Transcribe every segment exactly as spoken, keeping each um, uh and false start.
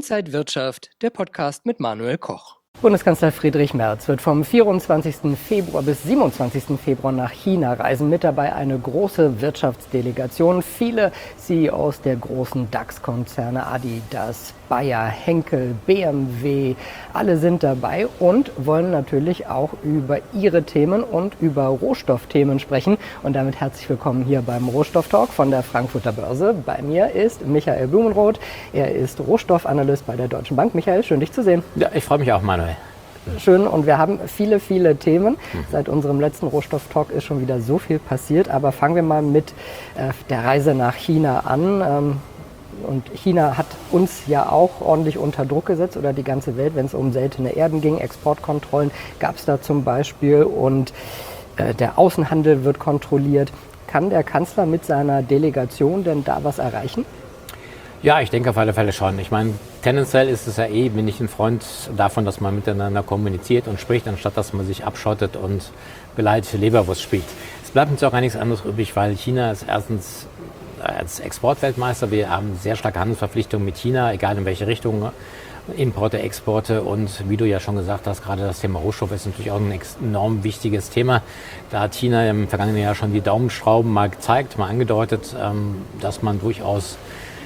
Inside Wirtschaft, der Podcast mit Manuel Koch. Bundeskanzler Friedrich Merz wird vom vierundzwanzigsten Februar bis siebenundzwanzigsten Februar nach China reisen. Mit dabei eine große Wirtschaftsdelegation. Viele C E Os der großen DAX-Konzerne, Adidas, Bayer, Henkel, B M W, alle sind dabei und wollen natürlich auch über ihre Themen und über Rohstoffthemen sprechen. Und damit herzlich willkommen hier beim Rohstofftalk von der Frankfurter Börse. Bei mir ist Michael Blumenroth. Er ist Rohstoffanalyst bei der Deutschen Bank. Michael, schön dich zu sehen. Ja, ich freue mich auch, Manuel. Schön, und wir haben viele, viele Themen. Seit unserem letzten Rohstofftalk ist schon wieder so viel passiert. Aber fangen wir mal mit äh, der Reise nach China an. Ähm, und China hat uns ja auch ordentlich unter Druck gesetzt, oder die ganze Welt, wenn es um seltene Erden ging. Exportkontrollen gab es da zum Beispiel, und äh, der Außenhandel wird kontrolliert. Kann der Kanzler mit seiner Delegation denn da was erreichen? Ja, ich denke auf alle Fälle schon. Ich meine, tendenziell ist es ja eh, bin ich ein Freund davon, dass man miteinander kommuniziert und spricht, anstatt dass man sich abschottet und beleidigte Leberwurst spielt. Es bleibt uns auch gar nichts anderes übrig, weil China ist erstens als Exportweltmeister, wir haben sehr starke Handelsverpflichtungen mit China, egal in welche Richtung, Importe, Exporte, und wie du ja schon gesagt hast, gerade das Thema Rohstoff ist natürlich auch ein enorm wichtiges Thema. Da hat China im vergangenen Jahr schon die Daumenschrauben mal gezeigt, mal angedeutet, dass man durchaus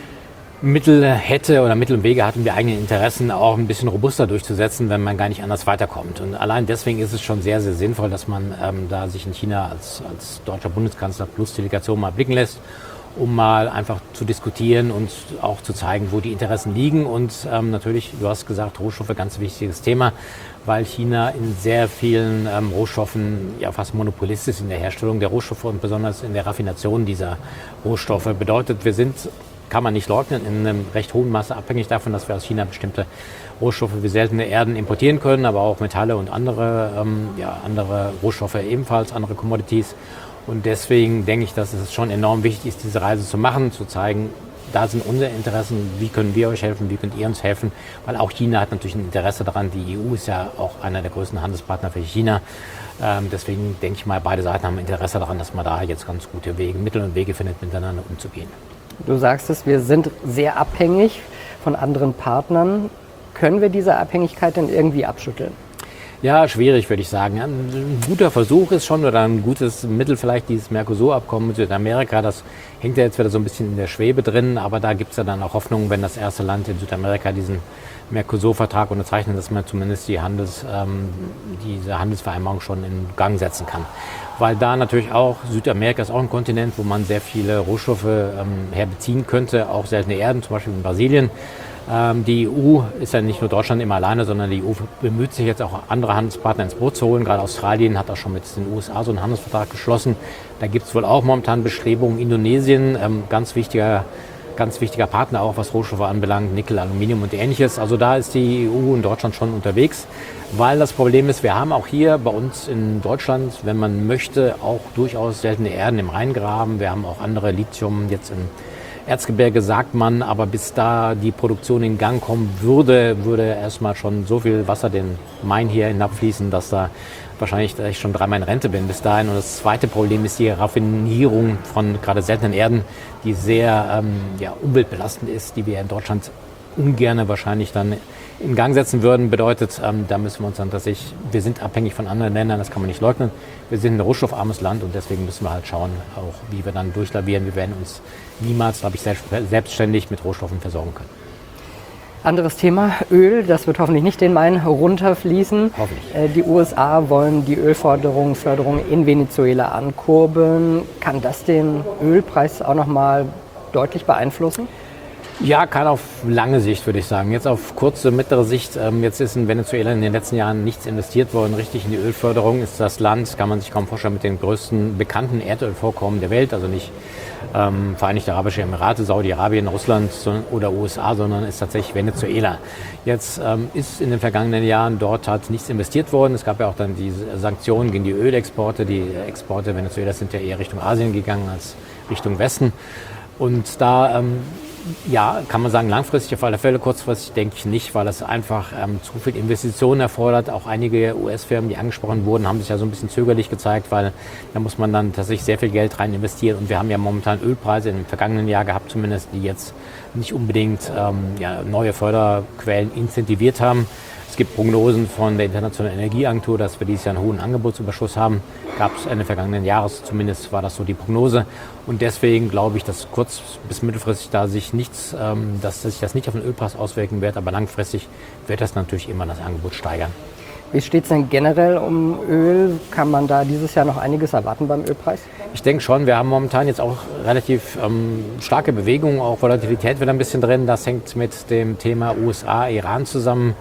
Mittel hätte oder Mittel und Wege hatten, die eigenen Interessen auch ein bisschen robuster durchzusetzen, wenn man gar nicht anders weiterkommt. Und allein deswegen ist es schon sehr, sehr sinnvoll, dass man ähm, da sich in China als, als deutscher Bundeskanzler plus Delegation mal blicken lässt, um mal einfach zu diskutieren und auch zu zeigen, wo die Interessen liegen. Und ähm, natürlich, du hast gesagt, Rohstoffe, ganz wichtiges Thema, weil China in sehr vielen ähm, Rohstoffen ja fast monopolist ist in der Herstellung der Rohstoffe und besonders in der Raffination dieser Rohstoffe. Bedeutet, wir sind, kann man nicht leugnen, in einem recht hohen Maße abhängig davon, dass wir aus China bestimmte Rohstoffe wie seltene Erden importieren können, aber auch Metalle und andere, ähm, ja, andere Rohstoffe ebenfalls, andere Commodities. Und deswegen denke ich, dass es schon enorm wichtig ist, diese Reise zu machen, zu zeigen, da sind unsere Interessen, wie können wir euch helfen, wie könnt ihr uns helfen, weil auch China hat natürlich ein Interesse daran. Die E U ist ja auch einer der größten Handelspartner für China. Ähm, deswegen denke ich mal, beide Seiten haben Interesse daran, dass man da jetzt ganz gute Wege, Mittel und Wege findet, miteinander umzugehen. Du sagst es, wir sind sehr abhängig von anderen Partnern. Können wir diese Abhängigkeit denn irgendwie abschütteln? Ja, schwierig, würde ich sagen. Ein guter Versuch ist schon, oder ein gutes Mittel vielleicht dieses Mercosur-Abkommen mit Südamerika. Das hängt ja jetzt wieder so ein bisschen in der Schwebe drin, aber da gibt es ja dann auch Hoffnung, wenn das erste Land in Südamerika diesen Mercosur-Vertrag unterzeichnet, dass man zumindest die Handels, ähm, diese Handelsvereinbarung schon in Gang setzen kann. Weil da natürlich auch, Südamerika ist auch ein Kontinent, wo man sehr viele Rohstoffe ähm, herbeziehen könnte, auch seltene Erden, zum Beispiel in Brasilien. Ähm, die E U ist ja nicht nur Deutschland immer alleine, sondern die E U bemüht sich jetzt auch, andere Handelspartner ins Boot zu holen. Gerade Australien hat auch schon mit den U S A so einen Handelsvertrag geschlossen. Da gibt es wohl auch momentan Bestrebungen. Indonesien, ähm, ganz wichtiger ganz wichtiger Partner auch, was Rohstoffe anbelangt, Nickel, Aluminium und ähnliches. Also da ist die E U und Deutschland schon unterwegs, weil das Problem ist, wir haben auch hier bei uns in Deutschland, wenn man möchte, auch durchaus seltene Erden im Rheingraben. Wir haben auch andere Lithium jetzt im Erzgebirge, sagt man, aber bis da die Produktion in Gang kommen würde, würde erstmal schon so viel Wasser den Main hier hinabfließen, dass da wahrscheinlich dass ich schon dreimal in Rente bin bis dahin. Und das zweite Problem ist die Raffinierung von gerade seltenen Erden, die sehr ähm, ja, umweltbelastend ist, die wir in Deutschland ungern wahrscheinlich dann in Gang setzen würden. Bedeutet, ähm, da müssen wir uns dann tatsächlich, wir sind abhängig von anderen Ländern, das kann man nicht leugnen. Wir sind ein rohstoffarmes Land und deswegen müssen wir halt schauen, auch wie wir dann durchlavieren. Wir werden uns niemals, glaube ich, selbst, selbstständig mit Rohstoffen versorgen können. Anderes Thema, Öl, das wird hoffentlich nicht den Main runterfließen. Hoffentlich. Die U S A wollen die Ölförderung Förderung in Venezuela ankurbeln. Kann das den Ölpreis auch noch mal deutlich beeinflussen? Ja, kann auf lange Sicht, würde ich sagen. Jetzt auf kurze, mittlere Sicht. Ähm, jetzt ist in Venezuela in den letzten Jahren nichts investiert worden, richtig in die Ölförderung. Ist das Land, kann man sich kaum vorstellen, mit den größten bekannten Erdölvorkommen der Welt. Also nicht ähm, Vereinigte Arabische Emirate, Saudi-Arabien, Russland oder U S A, sondern ist tatsächlich Venezuela. Jetzt ähm, ist in den vergangenen Jahren dort hat nichts investiert worden. Es gab ja auch dann diese Sanktionen gegen die Ölexporte. Die Exporte Venezuelas sind ja eher Richtung Asien gegangen als Richtung Westen. Und da ähm, Ja, kann man sagen, langfristig auf alle Fälle, kurzfristig denke ich nicht, weil das einfach ähm, zu viel Investitionen erfordert. Auch einige U S-Firmen, die angesprochen wurden, haben sich ja so ein bisschen zögerlich gezeigt, weil da muss man dann tatsächlich sehr viel Geld rein investieren. Und wir haben ja momentan Ölpreise im vergangenen Jahr gehabt, zumindest, die jetzt nicht unbedingt ähm, ja, neue Förderquellen incentiviert haben. Es gibt Prognosen von der Internationalen Energieagentur, dass wir dieses Jahr einen hohen Angebotsüberschuss haben. Gab es Ende vergangenen Jahres, zumindest war das so die Prognose. Und deswegen glaube ich, dass kurz- bis mittelfristig da sich nichts, ähm, dass sich das nicht auf den Ölpreis auswirken wird, aber langfristig wird das natürlich immer das Angebot steigern. Wie steht es denn generell um Öl? Kann man da dieses Jahr noch einiges erwarten beim Ölpreis? Ich denke schon, wir haben momentan jetzt auch relativ ähm, starke Bewegungen, auch Volatilität wird ein bisschen drin. Das hängt mit dem Thema U S A, Iran zusammen.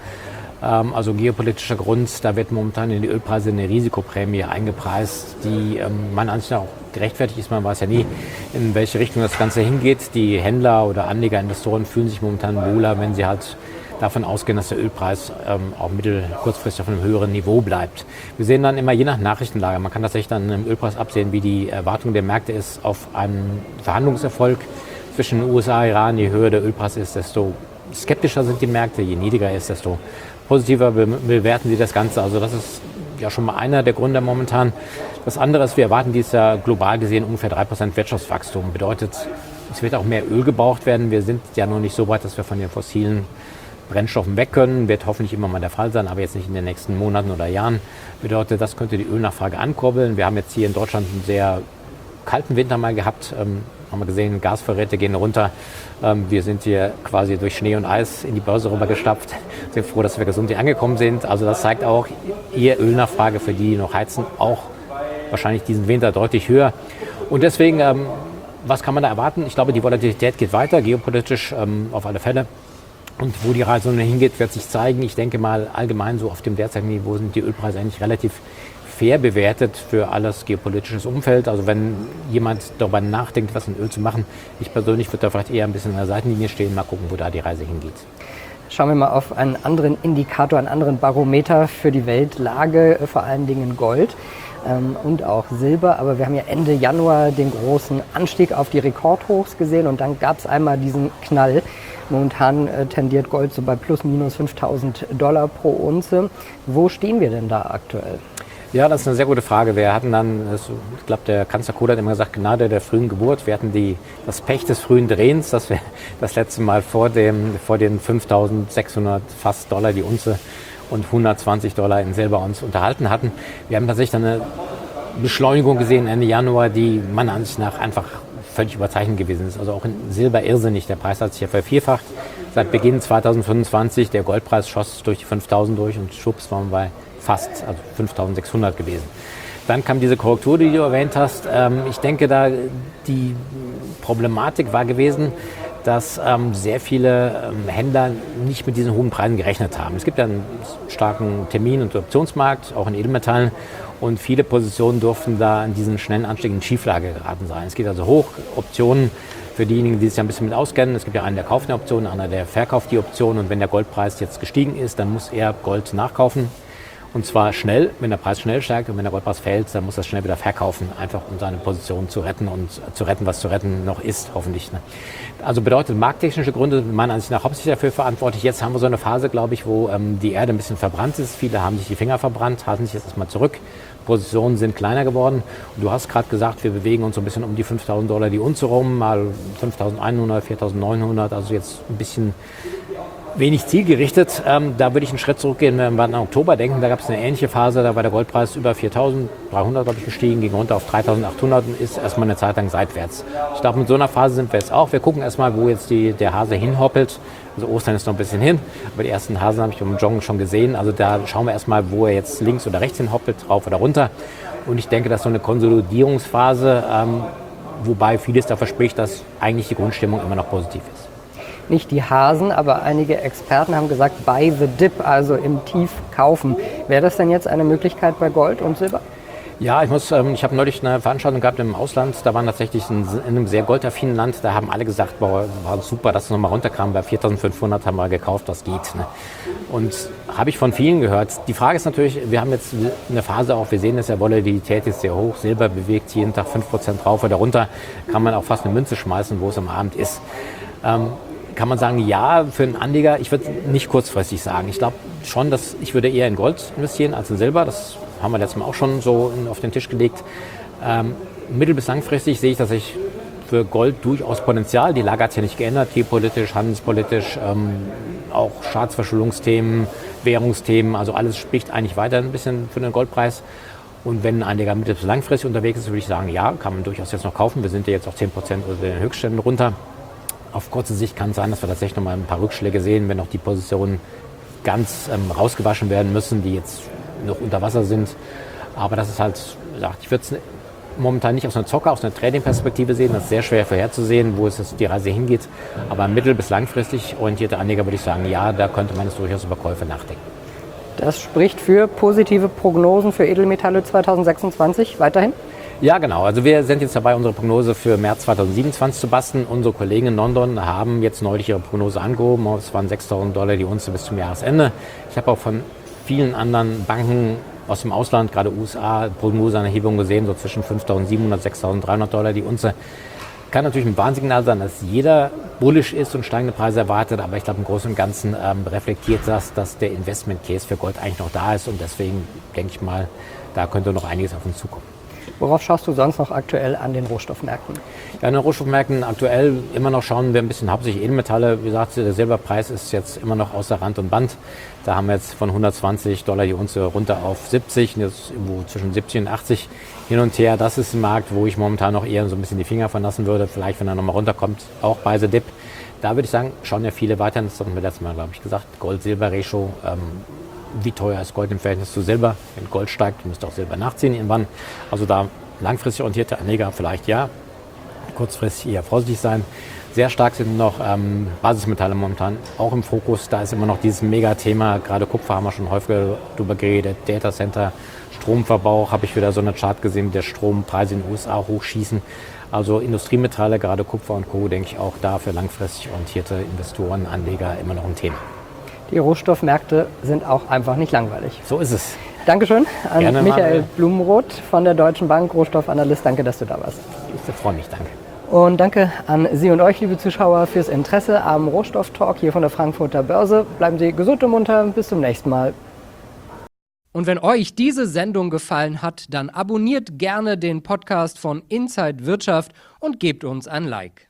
Also geopolitischer Grund, da wird momentan in die Ölpreise eine Risikoprämie eingepreist, die ähm, meiner Ansicht nach auch gerechtfertigt ist. Man weiß ja nie, in welche Richtung das Ganze hingeht. Die Händler oder Anleger, Investoren fühlen sich momentan wohler, wenn sie halt davon ausgehen, dass der Ölpreis ähm, auch mittel-, kurzfristig auf einem höheren Niveau bleibt. Wir sehen dann immer je nach Nachrichtenlage, man kann tatsächlich dann im Ölpreis absehen, wie die Erwartung der Märkte ist auf einen Verhandlungserfolg zwischen U S A und Iran. Je höher der Ölpreis ist, desto skeptischer sind die Märkte, je niedriger ist, desto positiver bewerten sie das Ganze. Also das ist ja schon mal einer der Gründe momentan. Das andere ist, wir erwarten dieses Jahr global gesehen ungefähr drei Prozent Wirtschaftswachstum. Bedeutet, es wird auch mehr Öl gebraucht werden. Wir sind ja noch nicht so weit, dass wir von den fossilen Brennstoffen weg können. Wird hoffentlich immer mal der Fall sein, aber jetzt nicht in den nächsten Monaten oder Jahren. Bedeutet, das könnte die Ölnachfrage ankurbeln. Wir haben jetzt hier in Deutschland einen sehr kalten Winter mal gehabt. Ähm, haben wir gesehen, Gasvorräte gehen runter. Ähm, wir sind hier quasi durch Schnee und Eis in die Börse rüber gestapft. Sind froh, dass wir gesund hier angekommen sind. Also das zeigt auch, hier Ölnachfrage für die, die noch heizen, auch wahrscheinlich diesen Winter deutlich höher. Und deswegen, ähm, was kann man da erwarten? Ich glaube, die Volatilität geht weiter, geopolitisch ähm, auf alle Fälle. Und wo die Reise hingeht, wird sich zeigen. Ich denke mal, allgemein so auf dem derzeitigen Niveau sind die Ölpreise eigentlich relativ fair bewertet für alles geopolitisches Umfeld. Also wenn jemand darüber nachdenkt, was in Öl zu machen, ich persönlich würde da vielleicht eher ein bisschen an der Seitenlinie stehen, mal gucken, wo da die Reise hingeht. Schauen wir mal auf einen anderen Indikator, einen anderen Barometer für die Weltlage, vor allen Dingen Gold ähm, und auch Silber. Aber wir haben ja Ende Januar den großen Anstieg auf die Rekordhochs gesehen und dann gab es einmal diesen Knall. Momentan äh, tendiert Gold so bei plus minus fünftausend Dollar pro Unze. Wo stehen wir denn da aktuell? Ja, das ist eine sehr gute Frage. Wir hatten dann, ich glaube, der Kanzler Kohl hat immer gesagt, Gnade der frühen Geburt. Wir hatten die, das Pech des frühen Drehens, dass wir das letzte Mal vor, dem, vor den fünftausendsechshundert fast Dollar die Unze und hundertzwanzig Dollar in Silber uns unterhalten hatten. Wir haben tatsächlich dann eine Beschleunigung gesehen Ende Januar, die meiner Ansicht nach einfach völlig überzeichnet gewesen ist. Also auch in Silber irrsinnig. Der Preis hat sich ja vervierfacht. Seit Beginn zweitausendfünfundzwanzig, der Goldpreis schoss durch die fünftausend durch und schwupps waren wir bei fast, also fünftausendsechshundert gewesen. Dann kam diese Korrektur, die du erwähnt hast. Ähm, ich denke, da die Problematik war gewesen, dass ähm, sehr viele ähm, Händler nicht mit diesen hohen Preisen gerechnet haben. Es gibt ja einen starken Termin- und Optionsmarkt, auch in Edelmetallen. Und viele Positionen durften da in diesen schnellen Anstieg in Schieflage geraten sein. Es geht also hoch, Optionen für diejenigen, die sich ja ein bisschen mit auskennen. Es gibt ja einen, der kauft eine Option, einer, der verkauft die Option. Und wenn der Goldpreis jetzt gestiegen ist, dann muss er Gold nachkaufen. Und zwar schnell, wenn der Preis schnell steigt und wenn der Goldpreis fällt, dann muss er schnell wieder verkaufen, einfach um seine Position zu retten und zu retten, was zu retten noch ist, hoffentlich. Ne? Also bedeutet markttechnische Gründe, meiner Ansicht nach hauptsächlich dafür verantwortlich. Jetzt haben wir so eine Phase, glaube ich, wo ähm, die Erde ein bisschen verbrannt ist. Viele haben sich die Finger verbrannt, halten sich jetzt erstmal zurück. Positionen sind kleiner geworden. Und du hast gerade gesagt, wir bewegen uns so ein bisschen um die fünftausend Dollar die Unze rum, mal fünftausendeinhundert, viertausendneunhundert, also jetzt ein bisschen wenig zielgerichtet. Ähm, da würde ich einen Schritt zurückgehen, wenn wir an Oktober denken. Da gab es eine ähnliche Phase, da war der Goldpreis über viertausenddreihundert, glaube ich, gestiegen, ging runter auf dreitausendachthundert und ist erstmal eine Zeit lang seitwärts. Ich glaube, mit so einer Phase sind wir jetzt auch. Wir gucken erstmal, wo jetzt die, der Hase hinhoppelt. Also Ostern ist noch ein bisschen hin, aber die ersten Hasen habe ich beim Joggen schon gesehen. Also da schauen wir erstmal, wo er jetzt links oder rechts hinhoppelt, rauf oder runter. Und ich denke, dass so eine Konsolidierungsphase, ähm, wobei vieles dafür spricht, dass eigentlich die Grundstimmung immer noch positiv ist. Nicht die Hasen, aber einige Experten haben gesagt, buy the dip, also im Tief kaufen. Wäre das denn jetzt eine Möglichkeit bei Gold und Silber? Ja, ich muss, ähm, ich habe neulich eine Veranstaltung gehabt im Ausland, da waren tatsächlich in, in einem sehr goldaffinen Land, da haben alle gesagt, boah, war super, dass es nochmal runterkam, bei viertausendfünfhundert haben wir gekauft, das geht. Ne? Und habe ich von vielen gehört. Die Frage ist natürlich, wir haben jetzt eine Phase auch, wir sehen das ja, Volatilität ist sehr hoch, Silber bewegt jeden Tag fünf Prozent rauf oder runter, kann man auch fast eine Münze schmeißen, wo es am Abend ist. Ähm, kann man sagen, ja, für einen Anleger, ich würde nicht kurzfristig sagen. Ich glaube schon, dass ich würde eher in Gold investieren als in Silber. Das haben wir letztes Mal auch schon so in, auf den Tisch gelegt. Ähm, mittel- bis langfristig sehe ich, dass ich für Gold durchaus Potenzial. Die Lage hat sich ja nicht geändert, geopolitisch, handelspolitisch, ähm, auch Staatsverschuldungsthemen, Währungsthemen, also alles spricht eigentlich weiter ein bisschen für den Goldpreis. Und wenn ein Anleger mittel- bis langfristig unterwegs ist, würde ich sagen, ja, kann man durchaus jetzt noch kaufen. Wir sind ja jetzt auch zehn Prozent unter den Höchstständen runter. Auf kurze Sicht kann es sein, dass wir tatsächlich noch mal ein paar Rückschläge sehen, wenn auch die Positionen ganz ähm, rausgewaschen werden müssen, die jetzt noch unter Wasser sind. Aber das ist halt, ich würde es momentan nicht aus einer Zocker, aus einer Trading-Perspektive sehen. Das ist sehr schwer vorherzusehen, wo es jetzt die Reise hingeht. Aber mittel- bis langfristig orientierte Anleger würde ich sagen, ja, da könnte man jetzt durchaus über Käufe nachdenken. Das spricht für positive Prognosen für Edelmetalle zweitausendsechsundzwanzig weiterhin? Ja, genau. Also wir sind jetzt dabei, unsere Prognose für März zweitausendsiebenundzwanzig zu basteln. Unsere Kollegen in London haben jetzt neulich ihre Prognose angehoben. Es waren sechstausend Dollar die Unze bis zum Jahresende. Ich habe auch von vielen anderen Banken aus dem Ausland, gerade U S A, Prognoseanhebungen gesehen, so zwischen fünftausendsiebenhundert, sechstausenddreihundert Dollar die Unze. Kann natürlich ein Warnsignal sein, dass jeder bullish ist und steigende Preise erwartet, aber ich glaube, im Großen und Ganzen ähm, reflektiert das, dass der Investment Case für Gold eigentlich noch da ist und deswegen denke ich mal, da könnte noch einiges auf uns zukommen. Worauf schaust du sonst noch aktuell an den Rohstoffmärkten? Ja, an den Rohstoffmärkten aktuell immer noch schauen wir ein bisschen hauptsächlich Edelmetalle. Wie gesagt, der Silberpreis ist jetzt immer noch außer Rand und Band. Da haben wir jetzt von hundertzwanzig Dollar die Unze runter auf siebzig, jetzt irgendwo zwischen siebzig und achtzig hin und her. Das ist ein Markt, wo ich momentan noch eher so ein bisschen die Finger von lassen würde. Vielleicht, wenn er nochmal runterkommt, auch bei The Dip. Da würde ich sagen, schauen ja viele weiter. Das hatten wir letztes Mal, glaube ich, gesagt. Gold-Silber-Ratio. Ähm, wie teuer ist Gold im Verhältnis zu Silber? Wenn Gold steigt, müsste auch Silber nachziehen irgendwann. Also da langfristig orientierte Anleger vielleicht ja, kurzfristig eher vorsichtig sein. Sehr stark sind noch ähm, Basismetalle momentan auch im Fokus. Da ist immer noch dieses Megathema, gerade Kupfer haben wir schon häufiger drüber geredet, Datacenter, Stromverbrauch, habe ich wieder so eine Chart gesehen, der Strompreise in den U S A hochschießen. Also Industriemetalle, gerade Kupfer und Co., denke ich auch da für langfristig orientierte Investoren, Anleger immer noch ein Thema. Die Rohstoffmärkte sind auch einfach nicht langweilig. So ist es. Dankeschön an Gerne, Michael Manuel. Blumenroth von der Deutschen Bank, Rohstoffanalyst. Danke, dass du da warst. Ich freue mich, danke. Und danke an Sie und euch, liebe Zuschauer, fürs Interesse am Rohstofftalk hier von der Frankfurter Börse. Bleiben Sie gesund und munter. Bis zum nächsten Mal. Und wenn euch diese Sendung gefallen hat, dann abonniert gerne den Podcast von Inside Wirtschaft und gebt uns ein Like.